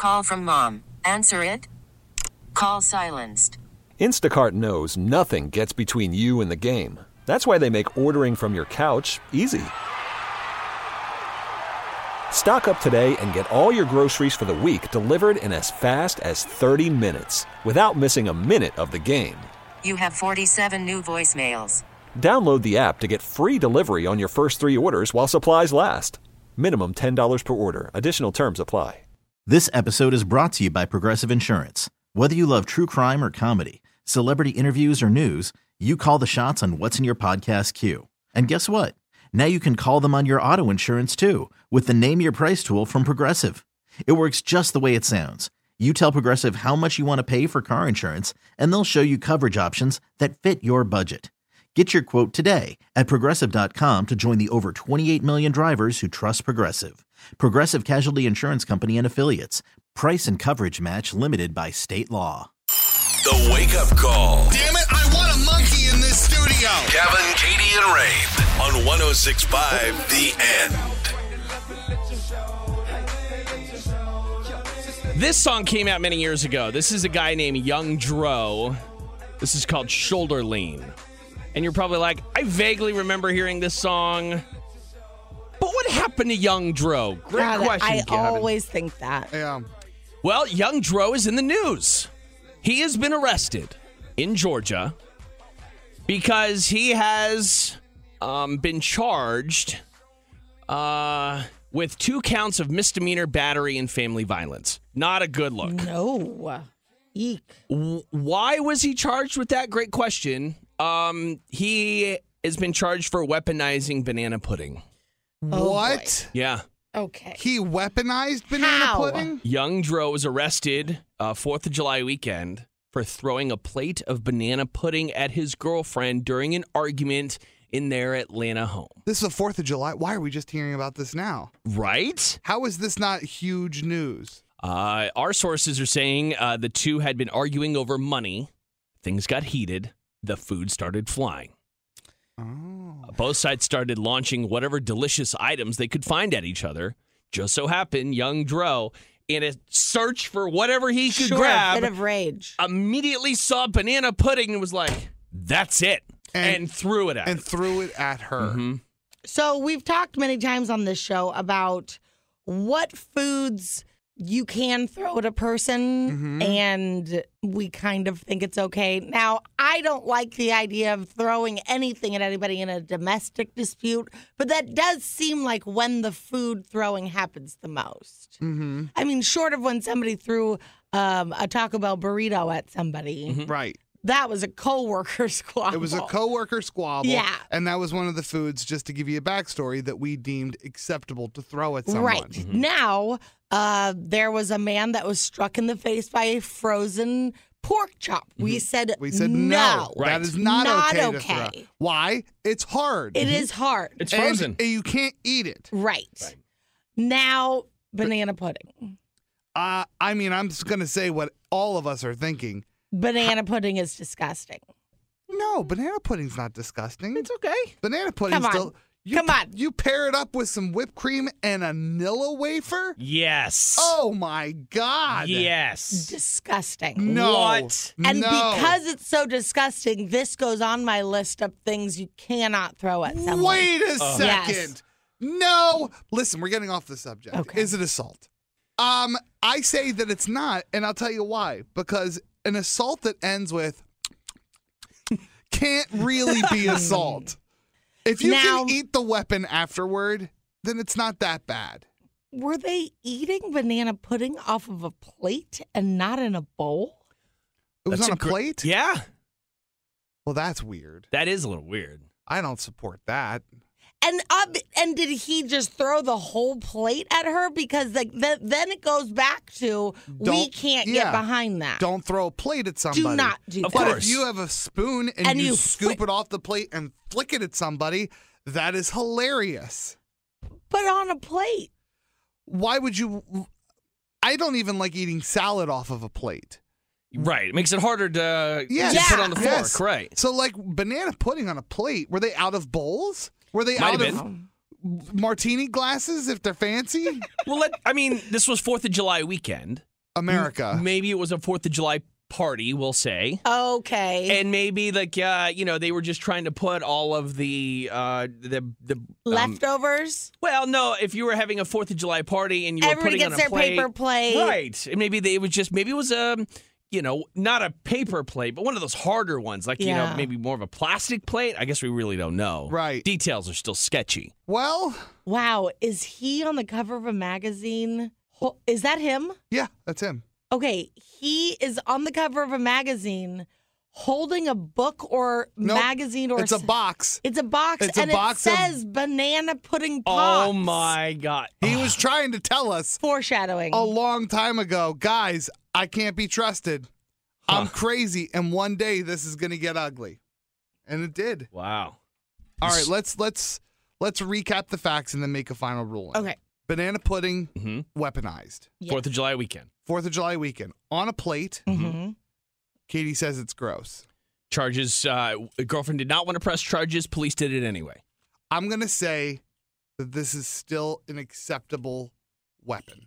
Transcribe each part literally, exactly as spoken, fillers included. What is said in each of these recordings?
Call from mom. Answer it. Call silenced. Instacart knows nothing gets between you and the game. That's why they make ordering from your couch easy. Stock up today and get all your groceries for the week delivered in as fast as thirty minutes without missing a minute of the game. You have forty-seven new voicemails. Download the app to get free delivery on your first three orders while supplies last. Minimum ten dollars per order. Additional terms apply. This episode is brought to you by Progressive Insurance. Whether you love true crime or comedy, celebrity interviews or news, you call the shots on what's in your podcast queue. And guess what? Now you can call them on your auto insurance too with the Name Your Price tool from Progressive. It works just the way it sounds. You tell Progressive how much you want to pay for car insurance, and they'll show you coverage options that fit your budget. Get your quote today at Progressive dot com to join the over twenty-eight million drivers who trust Progressive. Progressive Casualty Insurance Company and Affiliates. Price and coverage match limited by state law. The Wake Up Call. Damn it, I want a monkey in this studio. Kevin, Katie, and Rain on one oh six point five The End. This song came out many years ago. This is a guy named Young Dro. This is called Shoulder Lean. And you're probably like, I vaguely remember hearing this song. But what happened to Young Dro? Great God, question, I Kevin. always think that. Yeah. Well, Young Dro is in the news. He has been arrested in Georgia because he has um, been charged uh, with two counts of misdemeanor battery and family violence. Not a good look. No. Eek. W- Why was he charged with that? Great question. Um, he has been charged for weaponizing banana pudding. Oh, What? Yeah. Okay. He weaponized banana How? pudding? Young Dro was arrested uh, fourth of July weekend for throwing a plate of banana pudding at his girlfriend during an argument in their Atlanta home. This is the fourth of July. Why are we just hearing about this now? Right? How is this not huge news? Uh, our sources are saying uh, the two had been arguing over money. Things got heated. The food started flying. Oh. Both sides started launching whatever delicious items they could find at each other. Just so happened, Young Dro, in a search for whatever he could sure, grab, bit of rage. immediately saw banana pudding and was like, that's it, and, And- threw it at And him. threw it at her. Mhm. So we've talked many times on this show about what foods you can throw at a person, Mm-hmm. and we kind of think it's okay. Now, I don't like the idea of throwing anything at anybody in a domestic dispute, but that does seem like when the food throwing happens the most. Mm-hmm. I mean, short of when somebody threw um, a Taco Bell burrito at somebody, Right. that was a coworker squabble. It was a coworker squabble. Yeah. And that was one of the foods, just to give you a backstory, that we deemed acceptable to throw at someone. Right. Now, uh, there was a man that was struck in the face by a frozen pork chop. We said We said no. no. That is not, Not okay, to okay. throw. Why? It's hard. It is hard. It's And frozen. you can't eat it. right. Right. Now, banana pudding. Uh, I mean, I'm just going to say what all of us are thinking. Banana pudding is disgusting. No, banana pudding's not disgusting. It's okay. Banana pudding Come on. still. You, Come on. You pair it up with some whipped cream and a Nilla wafer? Yes. Oh my God. Yes. Disgusting. No. What? And no. because it's so disgusting, this goes on my list of things you cannot throw at someone. Wait a second. Yes. No. Listen, we're getting off the subject. Okay. Is it assault? Um, I say that it's not, and I'll tell you why. Because an assault that ends with can't really be assault. If you Now- can eat the weapon afterward, then it's not that bad. Were they eating banana pudding off of a plate and not in a bowl? It was That's on a gr- plate? Yeah. Well, that's weird. That is a little weird. I don't support that. And uh, and did he just throw the whole plate at her? Because like th- then it goes back to we Don't- can't yeah. get behind that. Don't throw a plate at somebody. Do not do Of that. But course. if you have a spoon and, And you, you scoop flick- it off the plate and flick it at somebody, that is hilarious. But on a plate. Why would you? I don't even like eating salad off of a plate. Right. It makes it harder to, Yes. to put Yeah. on the fork. Yes. Right. So, like banana pudding on a plate, were they out of bowls? Were they Might out have of martini glasses if they're fancy? Well, let, I mean, this was fourth of July weekend. America. Maybe it was a fourth of July party, we'll say. Okay. And maybe, like, uh, you know, they were just trying to put all of the, uh, the, the um, Leftovers? Well, no, if you were having a fourth of July party and you were Everybody putting gets on a their plate. paper plate. Right. And maybe they, it was just, maybe it was, um, you know, not a paper plate, but one of those harder ones, like, you Yeah. know, maybe more of a plastic plate. I guess we really don't know. Right. Details are still sketchy. Well, Wow. Is he on the cover of a magazine? Ho- Is that him? yeah, that's him. Okay. He is on the cover of a magazine holding a book or Nope. magazine or It's a s- box. It's a box It's a and box it of- says banana pudding pops. Oh, my God. He was trying to tell us Foreshadowing. a long time ago, guys, I can't be trusted. I'm crazy, and one day this is going to get ugly. And it did. Wow. All right, let's let's let's recap the facts and then make a final ruling. Okay. Banana pudding Mhm. weaponized. Yeah. Fourth of July weekend. Fourth of July weekend. On a plate, Mm-hmm. Katie says it's gross. Charges, uh, girlfriend did not want to press charges. Police did it anyway. I'm going to say that this is still an acceptable weapon.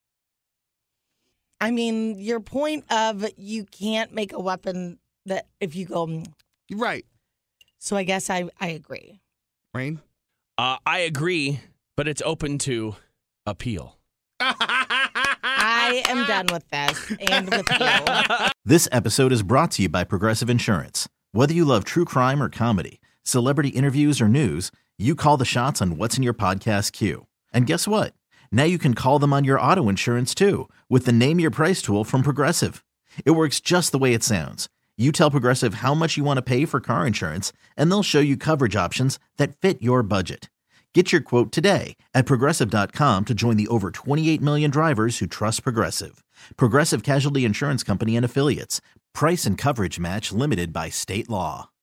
I mean, your point of you can't make a weapon that if you go. mm. Right. So I guess I, I agree. Rain? Uh, I agree, but it's open to appeal. I am done with this and with you. This episode is brought to you by Progressive Insurance. Whether you love true crime or comedy, celebrity interviews or news, you call the shots on what's in your podcast queue. And guess what? Now you can call them on your auto insurance too with the Name Your Price tool from Progressive. It works just the way it sounds. You tell Progressive how much you want to pay for car insurance, and they'll show you coverage options that fit your budget. Get your quote today at Progressive dot com to join the over twenty-eight million drivers who trust Progressive. Progressive Casualty Insurance Company and Affiliates. Price and coverage match limited by state law.